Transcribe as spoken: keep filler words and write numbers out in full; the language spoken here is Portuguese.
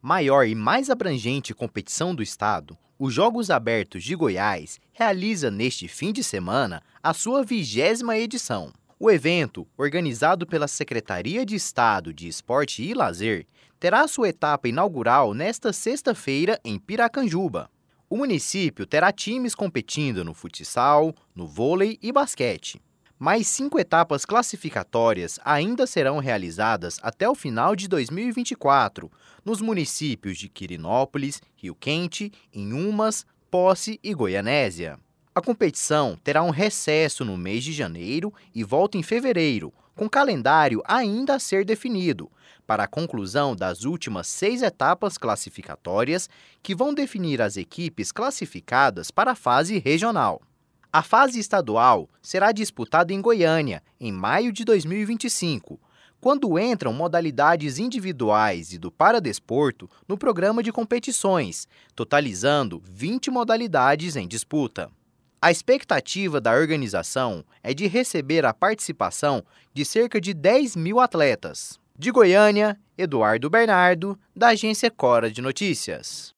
Maior e mais abrangente competição do estado, os Jogos Abertos de Goiás realiza neste fim de semana a sua vigésima edição. O evento, organizado pela Secretaria de Estado de Esporte e Lazer, terá sua etapa inaugural nesta sexta-feira em Piracanjuba. O município terá times competindo no futsal, no vôlei e basquete. Mais cinco etapas classificatórias ainda serão realizadas até o final de dois mil e vinte e quatro, nos municípios de Quirinópolis, Rio Quente, Inhumas, Posse e Goianésia. A competição terá um recesso no mês de janeiro e volta em fevereiro, com calendário ainda a ser definido, para a conclusão das últimas seis etapas classificatórias que vão definir as equipes classificadas para a fase regional. A fase estadual será disputada em Goiânia, em maio de dois mil e vinte e cinco, quando entram modalidades individuais e do paradesporto no programa de competições, totalizando vinte modalidades em disputa. A expectativa da organização é de receber a participação de cerca de dez mil atletas. De Goiânia, Eduardo Bernardo, da agência Cora de Notícias.